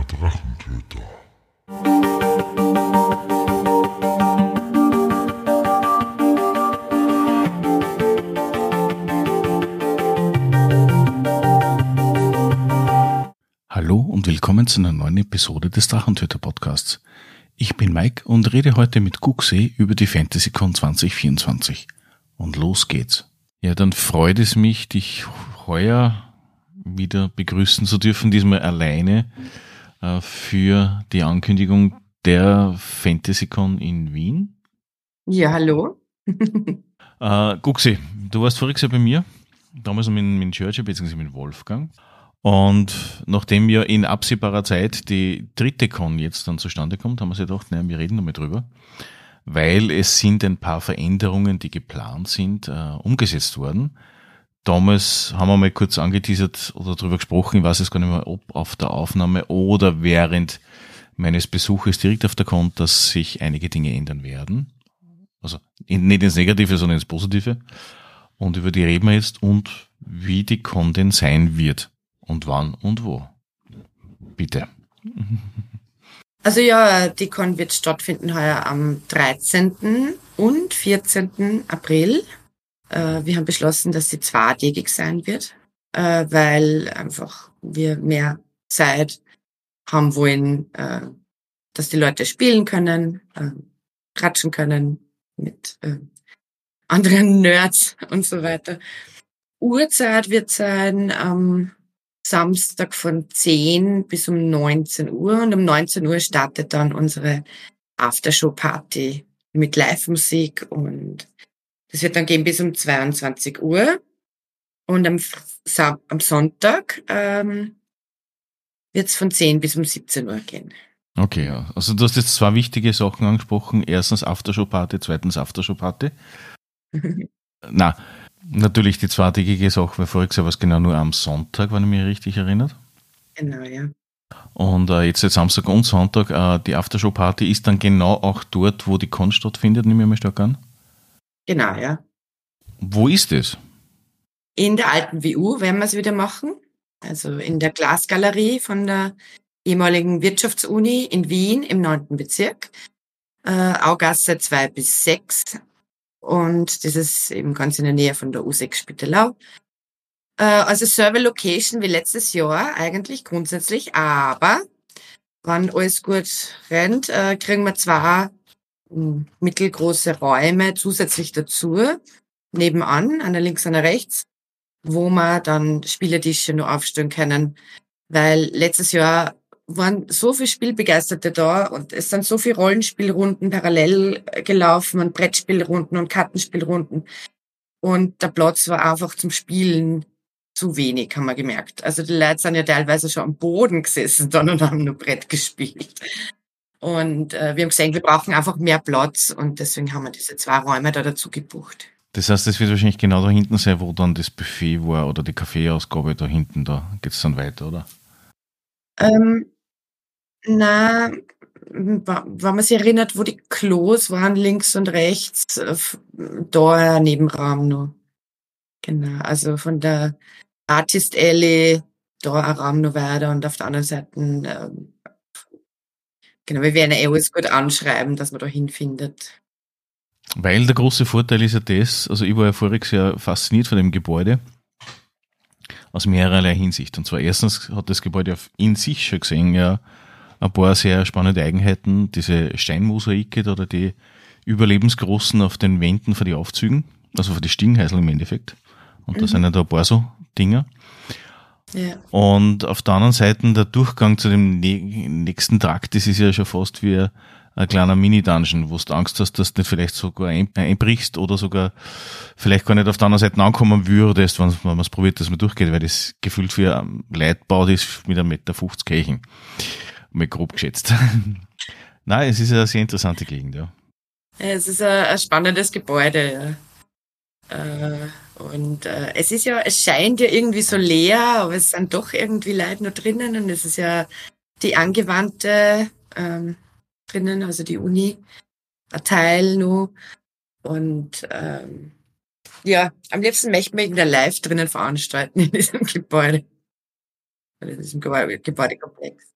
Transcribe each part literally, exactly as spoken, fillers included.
Drachentöter. Hallo und willkommen zu einer neuen Episode des Drachentöter Podcasts. Ich bin Mike und rede heute mit Guxi über die FantasyCon zwanzig vierundzwanzig. Und los geht's. Ja, dann freut es mich, dich heuer wieder begrüßen zu dürfen, diesmal alleine äh, für die Ankündigung der FantasyCon in Wien. Ja, hallo. äh, Guxi, du warst voriges Jahr bei mir, damals mit, mit Churchill bzw. mit Wolfgang. Und nachdem ja in absehbarer Zeit die dritte Con jetzt dann zustande kommt, haben wir sich gedacht, naja, wir reden nochmal drüber, weil es sind ein paar Veränderungen, die geplant sind, äh, umgesetzt worden. Damals haben wir mal kurz angeteasert oder drüber gesprochen, ich weiß es gar nicht mehr, ob auf der Aufnahme oder während meines Besuches direkt auf der Con, dass sich einige Dinge ändern werden. Also nicht ins Negative, sondern ins Positive. Und über die reden wir jetzt und wie die Con denn sein wird. Und wann und wo? Bitte. Also ja, die Con wird stattfinden heuer am dreizehnten und vierzehnten April. Äh, wir haben beschlossen, dass sie zweitägig sein wird, äh, weil einfach wir mehr Zeit haben wollen, äh, dass die Leute spielen können, äh, quatschen können mit äh, anderen Nerds und so weiter. Uhrzeit wird sein am Samstag von zehn bis um neunzehn Uhr und um neunzehn Uhr startet dann unsere Aftershow-Party mit Live-Musik und das wird dann gehen bis um zweiundzwanzig Uhr und am, Sa- am Sonntag ähm, wird es von zehn bis um siebzehn Uhr gehen. Okay, ja. Also du hast jetzt zwei wichtige Sachen angesprochen. Erstens Aftershow-Party, zweitens Aftershow-Party. Na, natürlich die zweitägige Sache, weil voriges Jahr war es genau nur am Sonntag, wenn ich mich richtig erinnert. Genau, ja. Und äh, jetzt, jetzt Samstag und Sonntag, äh, die Aftershow-Party ist dann genau auch dort, wo die Con stattfindet, nehme ich mal stark an. Genau, ja. Wo ist es? In der alten W U werden wir es wieder machen. Also in der Glasgalerie von der ehemaligen Wirtschaftsuni in Wien im neunten Bezirk. Äh, Augasse zwei bis sechs. Und das ist eben ganz in der Nähe von der U sechs Spittelau. Äh, also Server Location wie letztes Jahr eigentlich grundsätzlich, aber wenn alles gut rennt, äh, kriegen wir zwei m, mittelgroße Räume zusätzlich dazu, nebenan, einer links, einer rechts, wo wir dann Spieletische nur aufstellen können, weil letztes Jahr waren so viele Spielbegeisterte da und es sind so viele Rollenspielrunden parallel gelaufen und Brettspielrunden und Kartenspielrunden und der Platz war einfach zum Spielen zu wenig, haben wir gemerkt. Also die Leute sind ja teilweise schon am Boden gesessen dann und haben nur Brett gespielt. Und äh, wir haben gesehen, wir brauchen einfach mehr Platz und deswegen haben wir diese zwei Räume da dazu gebucht. Das heißt, das wird wahrscheinlich genau da hinten sein, wo dann das Buffet war oder die Kaffeeausgabe da hinten, da geht es dann weiter, oder? Ähm, na, wa- wenn man sich erinnert, wo die Klos waren, links und rechts, äh, f- da ein Nebenraum nur. Genau, also von der Artist Alley, da ein Raum noch weiter und auf der anderen Seite, ähm, genau, wir werden eh alles gut anschreiben, dass man da hinfindet. Weil der große Vorteil ist ja das, also ich war ja voriges Jahr fasziniert von dem Gebäude, aus mehrerlei Hinsicht. Und zwar erstens hat das Gebäude auf in sich schon gesehen ja ein paar sehr spannende Eigenheiten, diese Steinmosaike oder die überlebensgroßen auf den Wänden von den Aufzügen, also von den Stiegenhäuseln im Endeffekt. Und da Mhm. sind ja da ein paar so Dinger. Ja. Und auf der anderen Seite der Durchgang zu dem ne- nächsten Trakt, das ist ja schon fast wie ein, ein kleiner Mini-Dungeon, wo du Angst hast, dass du nicht vielleicht sogar ein, einbrichst oder sogar vielleicht gar nicht auf der anderen Seite ankommen würdest, wenn, wenn man es probiert, dass man durchgeht, weil das gefühlt für ein Leitbau ist mit einem Meter fünfzig Kirchen. Mal grob geschätzt. Nein, es ist eine sehr interessante Gegend, ja. Ja, es ist ein, ein spannendes Gebäude, ja. Äh, und äh, es ist ja, es scheint ja irgendwie so leer, aber es sind doch irgendwie Leute noch drinnen und es ist ja die angewandte ähm, drinnen, also die Uni, ein Teil nur. Und ähm, ja, am liebsten möchten wir irgendein Live drinnen veranstalten in diesem Gebäude. In diesem Gebäude, Gebäudekomplex.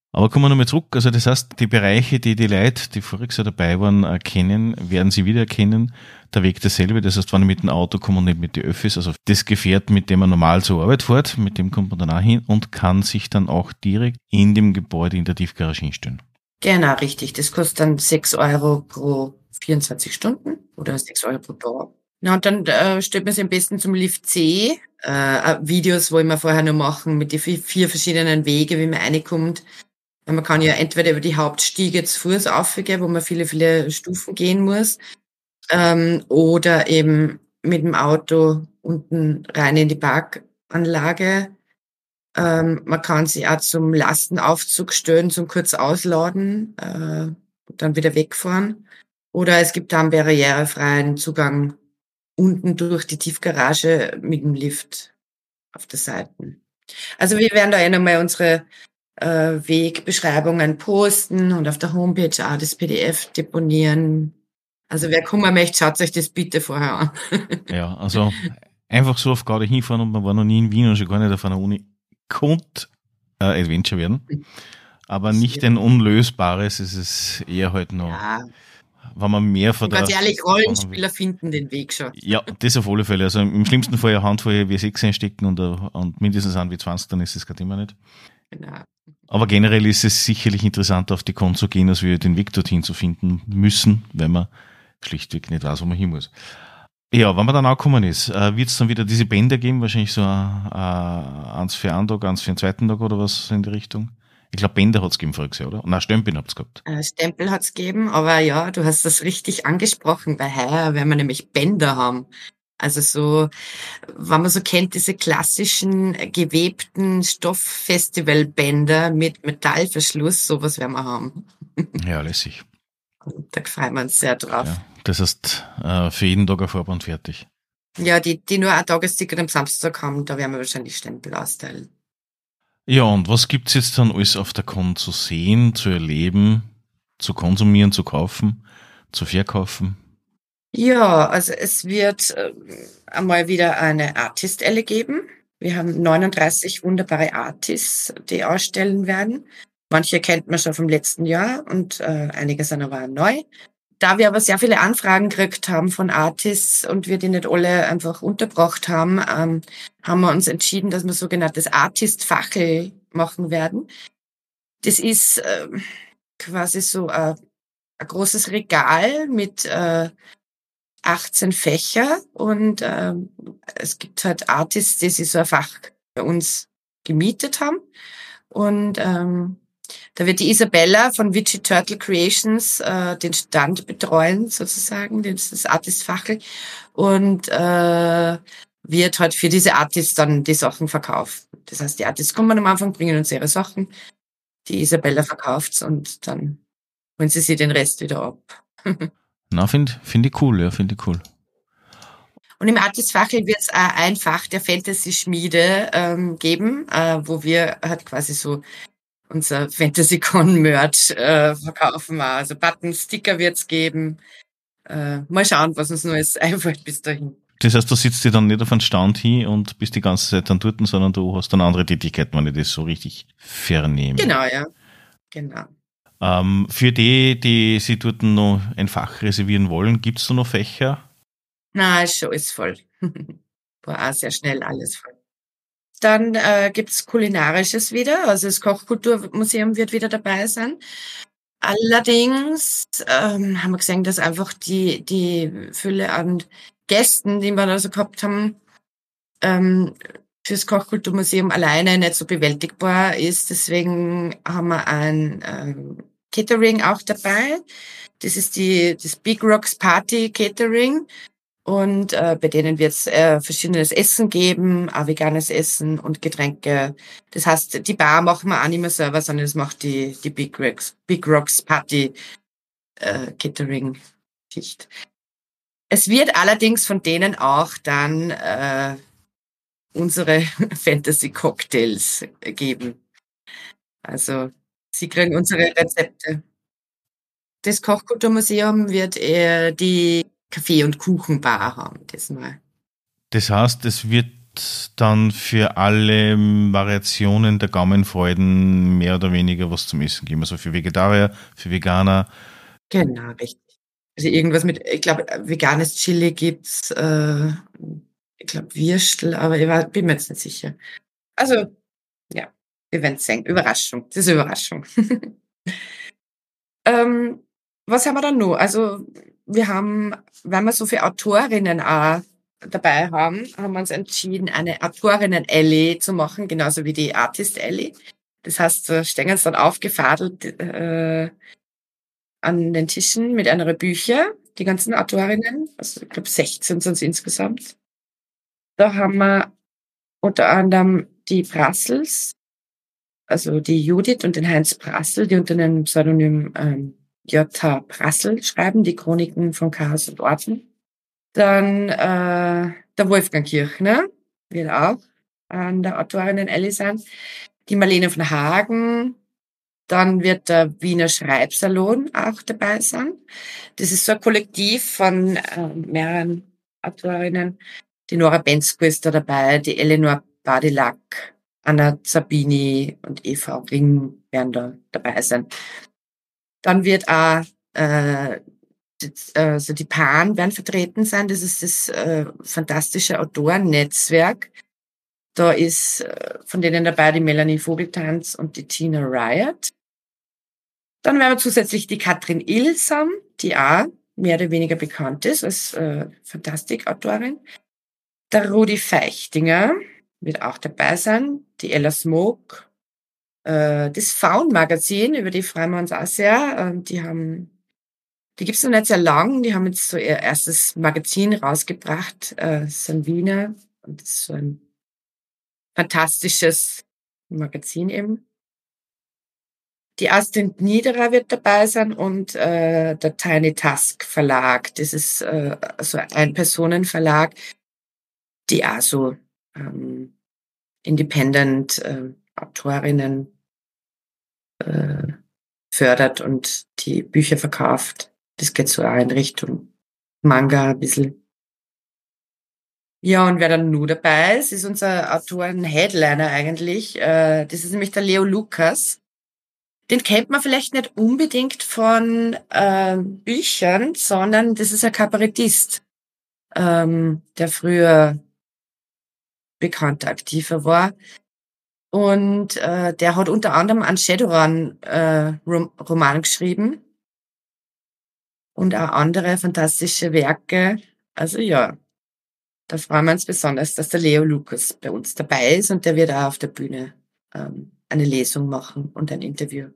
Aber kommen wir nochmal zurück. Also das heißt, die Bereiche, die die Leute, die voriges Jahr dabei waren, erkennen, werden sie wiedererkennen. Der Weg derselbe. Das heißt, wenn ich mit dem Auto komme und nicht mit den Öffis, also das Gefährt, mit dem man normal zur Arbeit fährt, mit dem kommt man dann auch hin und kann sich dann auch direkt in dem Gebäude in der Tiefgarage hinstellen. Genau, richtig. Das kostet dann sechs Euro pro vierundzwanzig Stunden oder sechs Euro pro Tag. Na, und dann äh, stellt man sich am besten zum Lift C. Äh, Videos wollen wir vorher noch machen mit den vier verschiedenen Wege, wie man reinkommt. Man kann ja entweder über die Hauptstiege zu Fuß aufgehen, wo man viele, viele Stufen gehen muss, ähm, oder eben mit dem Auto unten rein in die Parkanlage. Ähm, man kann sich auch zum Lastenaufzug stellen, zum kurz ausladen, äh, und dann wieder wegfahren. Oder es gibt da einen barrierefreien Zugang unten durch die Tiefgarage mit dem Lift auf der Seite. Also wir werden da eh nochmal unsere äh, Wegbeschreibungen posten und auf der Homepage auch das P D F deponieren. Also wer kommen möchte, schaut euch das bitte vorher an. Ja, also einfach so auf Garde hinfahren und man war noch nie in Wien und schon gar nicht auf einer Uni. Konnte äh, Adventure werden, aber nicht ein unlösbares, es ist eher halt noch, Ja. wenn man mehr von der... Ganz ehrlich, Rollenspieler finden den Weg schon. Ja, das auf alle Fälle. Also im schlimmsten Fall eine Handvoll W sechs einstecken und, und mindestens ein W zwanzig, dann ist das kein Thema nicht. Genau. Aber generell ist es sicherlich interessant, auf die Con zu gehen, als wir den Weg dorthin zu finden müssen, weil man schlichtweg nicht weiß, wo man hin muss. Ja, wenn man dann angekommen ist, äh, wird es dann wieder diese Bänder geben, wahrscheinlich so äh, eins für einen Tag, eins für den zweiten Tag oder was in die Richtung? Ich glaube, Bänder hat es gegeben voriges Jahr, oder? Nein, Stempel habt ihr gehabt. Äh, Stempel hat's gegeben, aber ja, du hast das richtig angesprochen, weil heuer werden wir nämlich Bänder haben. Also so, wenn man so kennt, diese klassischen äh, gewebten Stofffestivalbänder mit Metallverschluss, sowas werden wir haben. Ja, lässig. Und da freuen wir uns sehr drauf. Ja, das heißt, äh, für jeden Tag ein Vorband fertig. Ja, die, die nur ein Tagesticket am Samstag haben, da werden wir wahrscheinlich Stempel austeilen. Ja, und was gibt's jetzt dann alles auf der Con zu sehen, zu erleben, zu konsumieren, zu kaufen, zu verkaufen? Ja, also es wird äh, einmal wieder eine Artist-Elle geben. Wir haben neununddreißig wunderbare Artists, die ausstellen werden. Manche kennt man schon vom letzten Jahr und äh, einige sind aber neu. Da wir aber sehr viele Anfragen gekriegt haben von Artists und wir die nicht alle einfach untergebracht haben, ähm, haben wir uns entschieden, dass wir sogenanntes Artist-Fackel machen werden. Das ist äh, quasi so äh, ein großes Regal mit äh, achtzehn Fächer und ähm, es gibt halt Artists, die sich so ein Fach bei uns gemietet haben. Und ähm, da wird die Isabella von Witchy Turtle Creations äh, den Stand betreuen, sozusagen, das, das Artist-Fackel. Und äh, wird halt für diese Artists dann die Sachen verkaufen. Das heißt, die Artists kommen am Anfang, bringen uns ihre Sachen, die Isabella verkauft's und dann holen sie sich den Rest wieder ab. Na, finde find ich cool, ja, finde ich cool. Und im Artist-Fackel wird es auch ein Fach der Fantasy-Schmiede ähm, geben, äh, wo wir halt quasi so unser Fantasy-Con-Merch äh, verkaufen. Also Button, Sticker wird's geben. Äh, mal schauen, was uns Neues einfällt bis dahin. Das heißt, du sitzt dir dann nicht auf einen Stand hin und bist die ganze Zeit dann dort, sondern du hast dann andere Tätigkeiten, wenn ich das so richtig vernehme. Genau, ja. Genau. Ähm, für die, die sich dort noch ein Fach reservieren wollen, gibt's da noch Fächer? Na, ist schon ist voll. War auch sehr schnell alles voll. Dann äh, gibt's Kulinarisches wieder, also das Kochkulturmuseum wird wieder dabei sein. Allerdings ähm, haben wir gesehen, dass einfach die die Fülle an Gästen, die wir da so gehabt haben, ähm, fürs Kochkulturmuseum alleine nicht so bewältigbar ist. Deswegen haben wir ein ähm, Catering auch dabei. Das ist die das Big Rocks Party Catering. Und äh, bei denen wird es äh, verschiedenes Essen geben, auch veganes Essen und Getränke. Das heißt, die Bar machen wir auch nicht mehr selber, sondern das macht die die Big Rocks, Big Rocks Party äh, Catering-Schicht. Es wird allerdings von denen auch dann äh, unsere Fantasy-Cocktails geben. Also sie kriegen unsere Rezepte. Das Kochkulturmuseum wird eher die Kaffee- und Kuchenbar haben diesmal. Das heißt, es wird hast dann für alle Variationen der Gaumenfreuden mehr oder weniger was zum Essen gegeben. Also für Vegetarier, für Veganer. Genau, richtig. Also irgendwas mit, ich glaube, veganes Chili gibt's, äh, ich glaube Würstel, aber ich war, bin mir jetzt nicht sicher. Also, ja, wir werden sehen. Überraschung. Das ist eine Überraschung. ähm, was haben wir dann noch? Also, wir haben, weil wir so viele Autorinnen auch dabei haben, haben wir uns entschieden, eine Autorinnen-Alley zu machen, genauso wie die Artist-Alley. Das heißt, da stehen uns dann aufgefadelt äh, an den Tischen mit anderen Büchern, die ganzen Autorinnen, also ich glaube sechzehn sind es insgesamt. Da haben wir unter anderem die Brassels, also die Judith und den Heinz Brassel, die unter dem Pseudonym ähm, J H. Brassel schreiben, die Chroniken von Chaos und Ordnung. Dann äh, der Wolfgang Kirchner wird auch an der Autorinnen-Alley sein. Die Marlene von Hagen. Dann wird der Wiener Schreibsalon auch dabei sein. Das ist so ein Kollektiv von äh, mehreren Autorinnen. Die Nora Bensko ist da dabei, die Eleanor Badilac, Anna Zabini und Eva Ring werden da dabei sein. Dann wird auch äh, die, also die Pan werden vertreten sein. Das ist das äh, fantastische Autorennetzwerk. Da ist äh, von denen dabei die Melanie Vogeltanz und die Tina Riot. Dann werden wir zusätzlich die Katrin Ilsam, die auch mehr oder weniger bekannt ist als äh, Fantastikautorin. Der Rudi Feichtinger wird auch dabei sein. Die Ella Smoke. Äh, das Faun-Magazin, über die freuen wir uns auch sehr. Äh, die haben, die gibt's noch nicht sehr lang. Die haben jetzt so ihr erstes Magazin rausgebracht. Äh, das ist ein Wiener. Und das ist so ein fantastisches Magazin eben. Die Astrid Niederer wird dabei sein und äh, der Tiny Task Verlag. Das ist äh, so ein Ein-Personen-Verlag, die auch so ähm, Independent äh, Autorinnen äh, fördert und die Bücher verkauft. Das geht so auch in Richtung Manga ein bisschen. Ja, und wer dann nur dabei ist, ist unser Autoren-Headliner eigentlich. Äh, das ist nämlich der Leo Lukas. Den kennt man vielleicht nicht unbedingt von äh, Büchern, sondern das ist ein Kabarettist, ähm, der früher bekannter, aktiver war. Und äh, der hat unter anderem einen Shadowrun äh, Rom Roman geschrieben und auch andere fantastische Werke. Also ja, da freuen wir uns besonders, dass der Leo Lukas bei uns dabei ist und der wird auch auf der Bühne ähm, eine Lesung machen und ein Interview.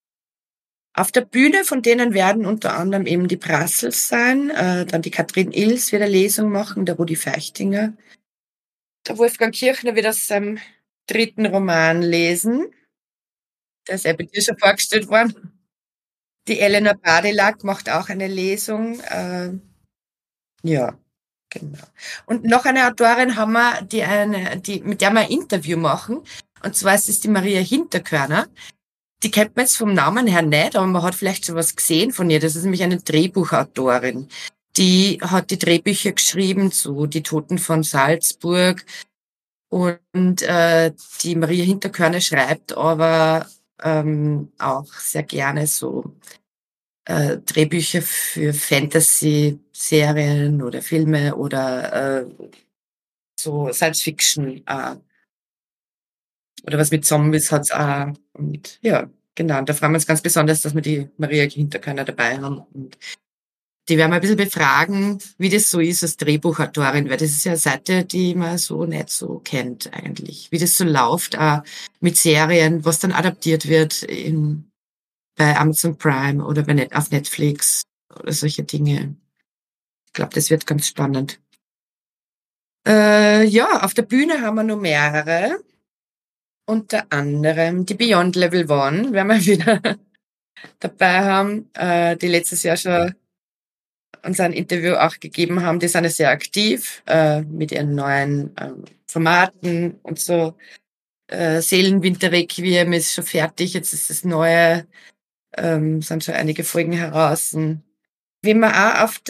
Auf der Bühne von denen werden unter anderem eben die Brassels sein, äh, dann die Katrin Ills wird eine Lesung machen, der Rudi Feichtinger. Der Wolfgang Kirchner wird aus seinem dritten Roman lesen. Der ist ja bei dir schon vorgestellt worden. Die Eleanor Badilac macht auch eine Lesung. Äh, ja, genau. Und noch eine Autorin haben wir, die eine, die, mit der wir ein Interview machen. Und zwar ist es die Maria Hinterkörner. Die kennt man jetzt vom Namen her nicht, aber man hat vielleicht schon was gesehen von ihr. Das ist nämlich eine Drehbuchautorin. Die hat die Drehbücher geschrieben zu Die Toten von Salzburg. Und äh, die Maria Hinterkörner schreibt aber ähm, auch sehr gerne so äh, Drehbücher für Fantasy-Serien oder Filme oder äh, so Science-Fiction. Äh, oder was mit Zombies hat's auch. Und ja, genau. Und da freuen wir uns ganz besonders, dass wir die Maria Hinterkörner dabei haben. Und die werden wir ein bisschen befragen, wie das so ist als Drehbuchautorin, weil das ist ja eine Seite, die man so nicht so kennt eigentlich. Wie das so läuft, auch mit Serien, was dann adaptiert wird in, bei Amazon Prime oder bei Net, auf Netflix oder solche Dinge. Ich glaube, das wird ganz spannend. Äh, ja, auf der Bühne haben wir noch mehrere. Unter anderem die Beyond Level One werden wir wieder dabei haben, äh, die letztes Jahr schon uns ein Interview auch gegeben haben. Die sind ja sehr aktiv äh, mit ihren neuen ähm, Formaten und so. Äh, Seelenwinterrequiem ist schon fertig, jetzt ist das neue, ähm, sind schon einige Folgen heraus. Wen wir auch auf der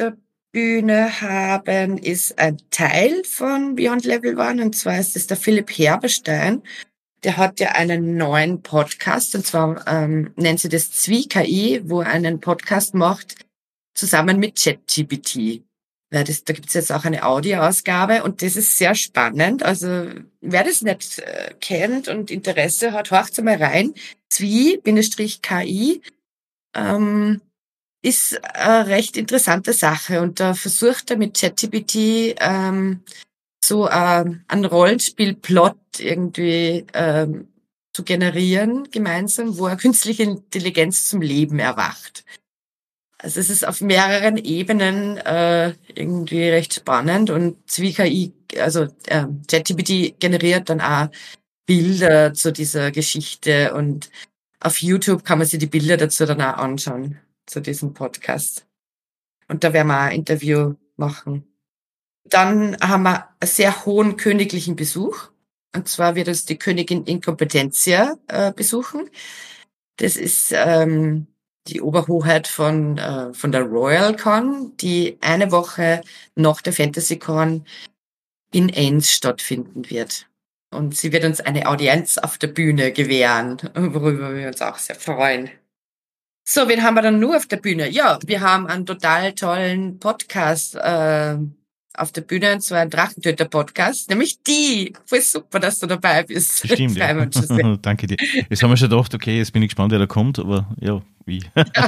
Bühne haben, ist ein Teil von Beyond Level One, und zwar ist es der Philipp Herberstein. Der hat ja einen neuen Podcast, und zwar ähm, nennt sie das Zwie-K I, wo er einen Podcast macht, zusammen mit ChatGPT. Ja, das, da gibt's jetzt auch eine Audioausgabe, und das ist sehr spannend. Also wer das nicht äh, kennt und Interesse hat, horcht's mal rein. Zwie-K I ähm, ist eine recht interessante Sache, und da versucht er mit ChatGPT ähm, so äh, einen Rollenspielplot irgendwie ähm, zu generieren gemeinsam, wo eine künstliche Intelligenz zum Leben erwacht. Also es ist auf mehreren Ebenen äh, irgendwie recht spannend, und Zwie-K I, also äh, ChatGPT generiert dann auch Bilder zu dieser Geschichte, und auf YouTube kann man sich die Bilder dazu dann auch anschauen, zu diesem Podcast. Und da werden wir auch ein Interview machen. Dann haben wir einen sehr hohen königlichen Besuch. Und zwar wird uns die Königin Incompetencia äh, besuchen. Das ist ähm, die Oberhoheit von, äh, von der RoyalCon, die eine Woche nach der FantasyCon in Enns stattfinden wird. Und sie wird uns eine Audienz auf der Bühne gewähren, worüber wir uns auch sehr freuen. So, wen haben wir dann nur auf der Bühne? Ja, wir haben einen total tollen Podcast äh, auf der Bühne, und zwar einen Drachentöter-Podcast, nämlich die. Voll super, dass du dabei bist. Stimmt, ja. Danke dir. Jetzt haben wir schon gedacht, okay, jetzt bin ich gespannt, wer da kommt, aber ja, wie?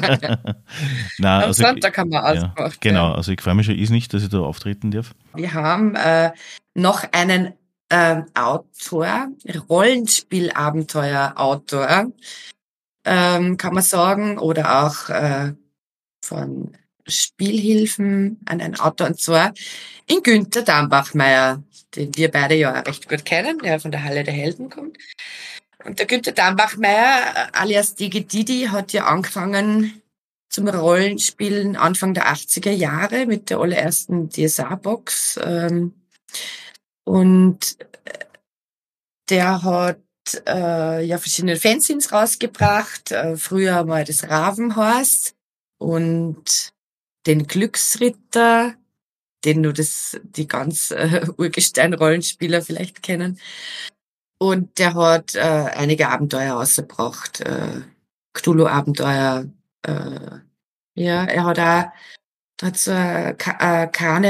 Nein, Am also, Sonntag haben wir ja, ausgemacht. genau, Ja. also ich freue mich schon ist nicht, dass ich da auftreten darf. Wir haben äh, noch einen äh, Autor, Rollenspielabenteuer-Autor, ähm, kann man sagen, oder auch äh, von Spielhilfen an einen Autor, und zwar in Günther Dambachmeier, den wir beide ja auch recht gut kennen, der von der Halle der Helden kommt. Und der Günther Dambachmeier, alias Digi Didi, hat ja angefangen zum Rollenspielen Anfang der achtziger Jahre mit der allerersten D S A-Box. Ähm, und der hat äh, ja verschiedene Fanzines rausgebracht. Äh, früher mal das Ravenhorst und den Glücksritter, den nur das, die ganz äh, Urgestein-Rollenspieler vielleicht kennen. Und der hat äh, einige Abenteuer rausgebracht. Äh, Cthulhu-Abenteuer. Äh, ja, er hat auch da hat so ein Ka- äh,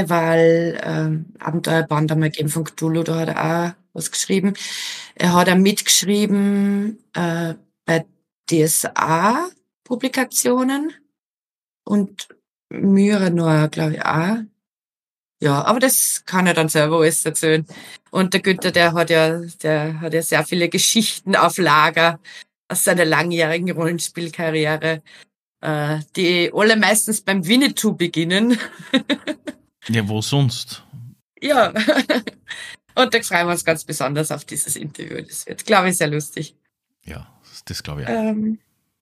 Karneval-Abenteuerband einmal gegeben von Cthulhu, da hat er auch was geschrieben. Er hat auch mitgeschrieben äh, bei D S A-Publikationen und Myrenor, glaube ich, auch. Ja, aber das kann er dann selber alles erzählen. Und der Günther, der hat ja, der hat ja sehr viele Geschichten auf Lager aus seiner langjährigen Rollenspielkarriere, äh, die alle meistens beim Winnetou beginnen. Ja, wo sonst? Ja. Und da freuen wir uns ganz besonders auf dieses Interview. Das wird, glaube ich, sehr lustig. Ja, das glaube ich auch. Ähm,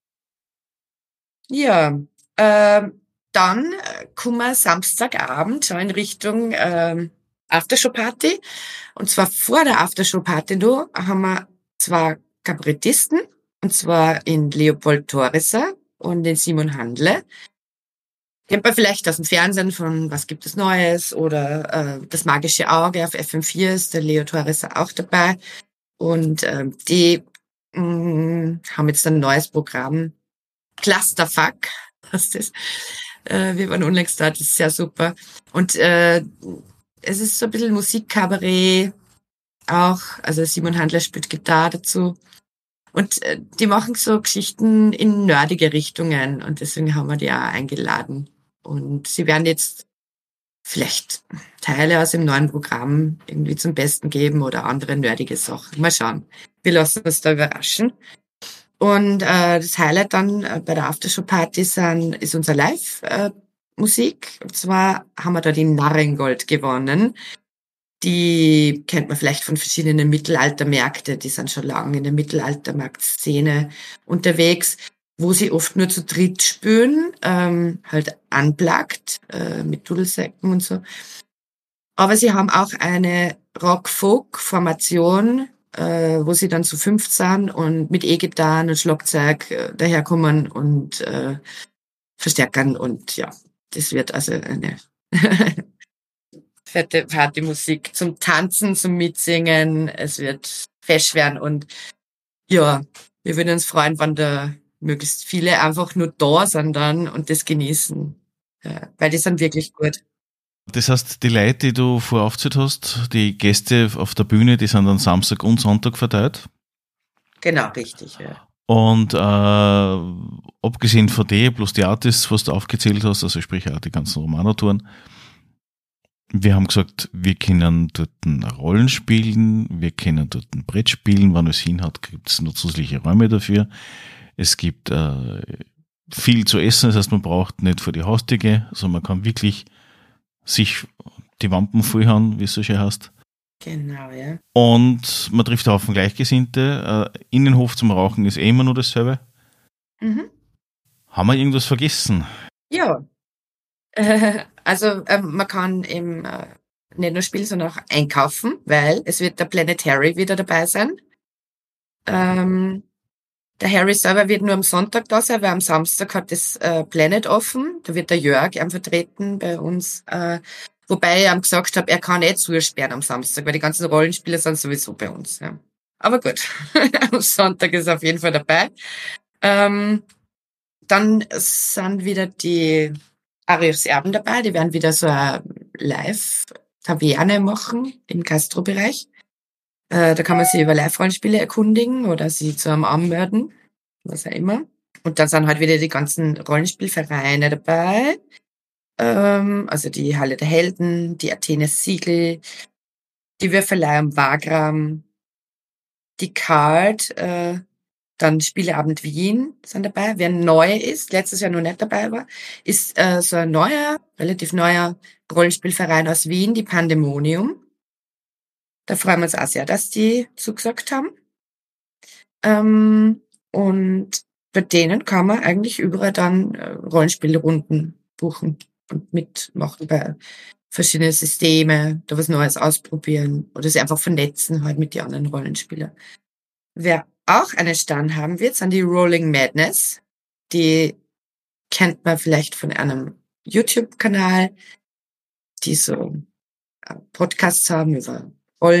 ja, ähm, dann äh, kommen wir Samstagabend schon in Richtung ähm, Aftershow-Party. Und zwar vor der Aftershow-Party nur haben wir zwei Kabarettisten, und zwar in Leopold Torriser und den Simon Handle. Kennt man vielleicht aus dem Fernsehen von Was gibt es Neues oder äh, Das magische Auge auf F M vier ist der Leo Torriser auch dabei. Und ähm, die mh, haben jetzt ein neues Programm, Clusterfuck, heißt das. Äh, wir waren unlängst da, das ist sehr super. Und äh, es ist so ein bisschen Musikkabarett auch. Also Simon Handler spielt Gitarre dazu. Und äh, die machen so Geschichten in nerdige Richtungen. Und deswegen haben wir die auch eingeladen. Und sie werden jetzt vielleicht Teile aus dem neuen Programm irgendwie zum Besten geben oder andere nerdige Sachen. Mal schauen. Wir lassen uns da überraschen. Und äh, das Highlight dann äh, bei der Aftershow-Party sind, ist unser Live-Musik. Äh, und zwar haben wir da die Narrengold gewonnen. Die kennt man vielleicht von verschiedenen Mittelaltermärkten. Die sind schon lange in der Mittelaltermarktszene unterwegs, wo sie oft nur zu dritt spielen, ähm, halt unplugged, äh, mit Dudelsäcken und so. Aber sie haben auch eine Rock-Folk-Formation, äh, wo sie dann zu fünft sind und mit E-Gitarren und Schlagzeug äh, daherkommen und äh, verstärkern. Und ja, das wird also eine Fette Partymusik zum Tanzen, zum Mitsingen. Es wird fesch werden und ja, wir würden uns freuen, wenn da möglichst viele einfach nur da sind dann und das genießen. Ja, weil die sind wirklich gut. Das heißt, die Leute, die du vorher aufgezählt hast, die Gäste auf der Bühne, die sind dann Samstag und Sonntag verteilt. Genau, richtig, ja. Und äh, abgesehen von dir, plus die Artists, was du aufgezählt hast, also sprich auch die ganzen Romano-Touren, wir haben gesagt, wir können dort Rollen spielen, wir können dort ein Brett spielen, wenn es hinhat, gibt es nur zusätzliche Räume dafür. Es gibt äh, viel zu essen, das heißt, man braucht nicht vor die Haustür gehen, also man kann wirklich sich die Wampen vollhauen, wie es so schön heißt. Genau, ja. Und man trifft auf den Gleichgesinnte. Äh, Innenhof zum Rauchen ist eh immer nur dasselbe. Mhm. Haben wir irgendwas vergessen? Ja. Äh, also ähm, man kann eben äh, nicht nur spielen, sondern auch einkaufen, weil es wird der Planet Harry wieder dabei sein. Ähm, der Harry selber wird nur am Sonntag da sein, weil am Samstag hat das äh, Planet offen. Da wird der Jörg ihm vertreten bei uns. Äh, wobei ich ihm gesagt habe, er kann nicht zusperren am Samstag, weil die ganzen Rollenspieler sind sowieso bei uns. Ja. Aber gut, am Sonntag ist er auf jeden Fall dabei. Ähm, dann sind wieder die Arius Erben dabei. Die werden wieder so eine Live-Taverne machen im Gastrobereich. Äh, da kann man sich über Live-Rollenspiele erkundigen oder sie zu einem anmelden, was auch immer. Und dann sind halt wieder die ganzen Rollenspielvereine dabei. Ähm, also die Halle der Helden, die Athenes Siegel, die Würfelei am Wagram, die Card, äh, dann Spieleabend Wien sind dabei. Wer neu ist, letztes Jahr noch nicht dabei war, ist äh, so ein neuer, relativ neuer Rollenspielverein aus Wien, die Pandemonium. Da freuen wir uns auch sehr, dass die zugesagt haben. Ähm, und bei denen kann man eigentlich überall dann äh, Rollenspielrunden buchen und mitmachen bei verschiedenen Systeme, da was Neues ausprobieren oder sich einfach vernetzen halt mit den anderen Rollenspielern. Wer auch einen Stand haben wird, sind die Rolling Madness. Die kennt man vielleicht von einem YouTube-Kanal, die so äh, Podcasts haben über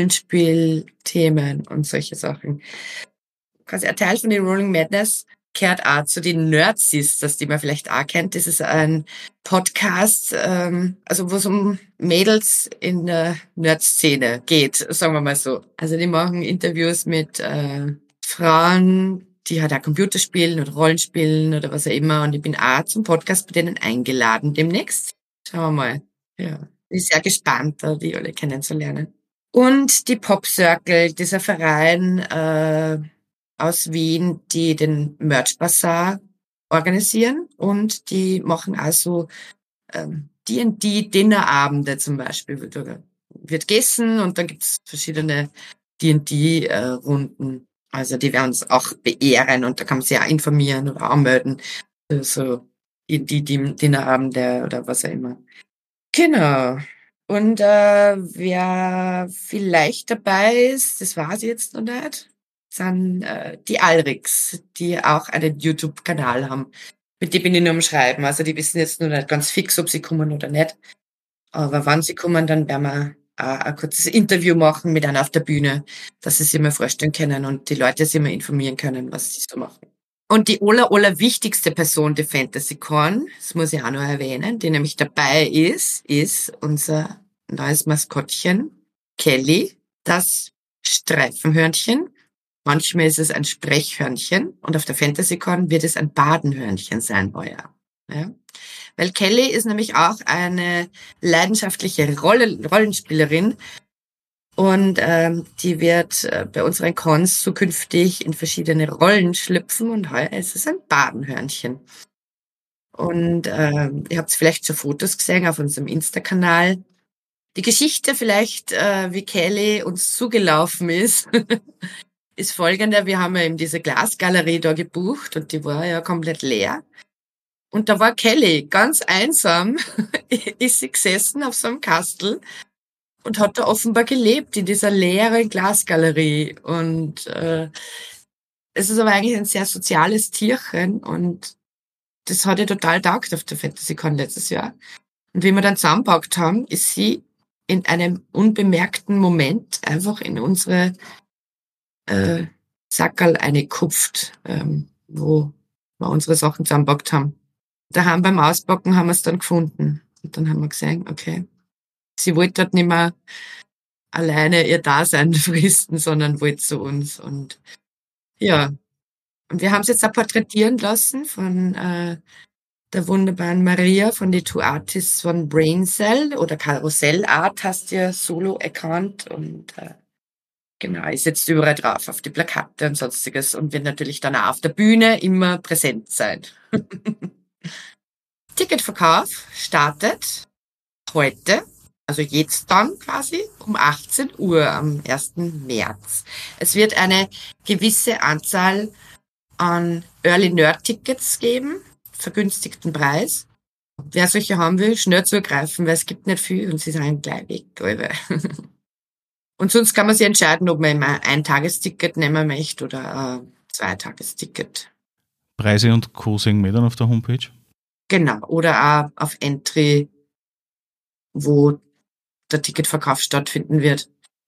Rollenspielthemen und solche Sachen. Quasi ein Teil von den Rolling Madness gehört auch zu den Nerdsisters, die man vielleicht auch kennt. Das ist ein Podcast, ähm, also wo es um Mädels in der Nerd-Szene geht, sagen wir mal so. Also die machen Interviews mit äh, Frauen, die halt auch Computer spielen oder Rollenspielen oder was auch immer. Und ich bin auch zum Podcast bei denen eingeladen demnächst. Schauen wir mal. Ja, bin sehr gespannt, da die alle kennenzulernen. Und die Pop Circle, dieser Verein äh, aus Wien, die den Merch Bazaar organisieren und die machen also ähm, D und D-Dinnerabende zum Beispiel. Da wird gegessen und dann gibt's verschiedene D und D-Runden. Also die werden uns auch beehren und da kann man sich auch informieren oder anmelden. So D und D-Dinnerabende oder was auch immer. Genau. Und äh, wer vielleicht dabei ist, das weiß ich jetzt noch nicht, sind äh, die Alrics, die auch einen YouTube-Kanal haben. Mit dem bin ich nur am Schreiben. Also die wissen jetzt nur nicht ganz fix, ob sie kommen oder nicht. Aber wenn sie kommen, dann werden wir äh, ein kurzes Interview machen mit einer auf der Bühne, dass sie sich mal vorstellen können und die Leute sich mal informieren können, was sie so machen. Und die aller, aller wichtigste Person der FantasyCon, das muss ich auch noch erwähnen, die nämlich dabei ist, ist unser neues Maskottchen, Kelly, das Streifenhörnchen. Manchmal ist es ein Sprechhörnchen und auf der FantasyCon wird es ein Badenhörnchen sein heuer. Ja? Weil Kelly ist nämlich auch eine leidenschaftliche Rolle, Rollenspielerin und ähm, die wird äh, bei unseren Cons zukünftig in verschiedene Rollen schlüpfen und heuer ist es ein Badenhörnchen. Und ähm, ihr habt vielleicht schon Fotos gesehen auf unserem Insta-Kanal. Die Geschichte vielleicht, äh, wie Kelly uns zugelaufen ist, ist folgende. Wir haben ja eben diese Glasgalerie da gebucht und die war ja komplett leer. Und da war Kelly ganz einsam, ist sie gesessen auf so einem Kastel und hat da offenbar gelebt in dieser leeren Glasgalerie. Und äh, es ist aber eigentlich ein sehr soziales Tierchen und das hat ihr total taugt auf der FantasyCon letztes Jahr. Und wie wir dann zusammengepackt haben, ist sie in einem unbemerkten Moment einfach in unsere äh, Sackerl eingekupft, ähm, wo wir unsere Sachen zusammengepackt haben. Daheim beim Auspacken haben wir es dann gefunden. Und dann haben wir gesehen, okay, sie wollte dort nicht mehr alleine ihr Dasein fristen, sondern wollte zu uns. Und ja, und wir haben es jetzt auch porträtieren lassen von äh, der wunderbaren Maria von den Two Artists von Braincell oder Karussell Art hast du ja Solo-Account und äh, genau, ist jetzt überall drauf, auf die Plakate und sonstiges und wird natürlich dann auch auf der Bühne immer präsent sein. Ticketverkauf startet heute, also jetzt dann quasi um achtzehn Uhr am ersten März. Es wird eine gewisse Anzahl an Early Nerd Tickets geben, vergünstigten Preis. Wer solche haben will, schnell zugreifen, weil es gibt nicht viel und sie sind gleich weg. Alle. Und sonst kann man sich entscheiden, ob man immer ein Tagesticket nehmen möchte oder ein Zweitagesticket. Preise und Co. sehen wir dann auf der Homepage? Genau, oder auch auf Entry, wo der Ticketverkauf stattfinden wird.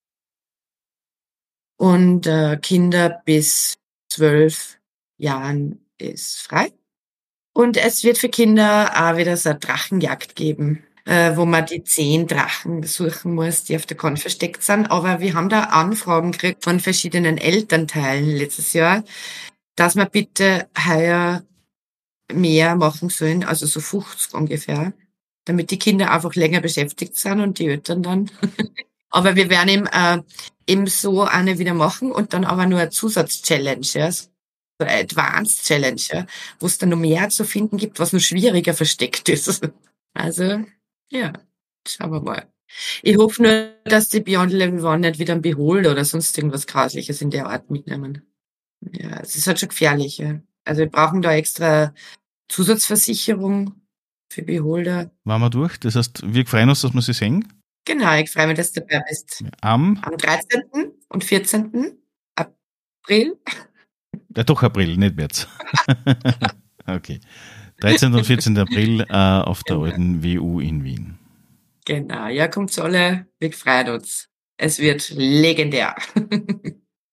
Und äh, Kinder bis zwölf Jahren ist frei. Und es wird für Kinder auch wieder so eine Drachenjagd geben, äh, wo man die zehn Drachen suchen muss, die auf der Con versteckt sind. Aber wir haben da Anfragen gekriegt von verschiedenen Elternteilen letztes Jahr, dass wir bitte heuer mehr machen sollen, also so fünfzig ungefähr, damit die Kinder einfach länger beschäftigt sind und die Eltern dann. Aber wir werden eben, äh, eben so eine wieder machen und dann aber nur eine Zusatz-Challenge, ja, so eine Advanced Challenge, ja, wo es dann noch mehr zu finden gibt, was noch schwieriger versteckt ist. Also, ja, schauen wir mal. Ich hoffe nur, dass die Beyond Eleven One nicht wieder ein Behold oder sonst irgendwas Grausliches in der Art mitnehmen. Ja, es ist halt schon gefährlich, ja. Also wir brauchen da extra Zusatzversicherung für Beholder. Waren wir durch? Das heißt, wir freuen uns, dass wir sie sehen. Genau, ich freue mich, dass du dabei bist. Am? Am dreizehnten und vierzehnten April. Ja, doch April, nicht März. Okay. dreizehnten und vierzehnten April äh, auf der genau. alten W U in Wien. Genau, ja, kommt's alle. Wir freuen uns. Es wird legendär.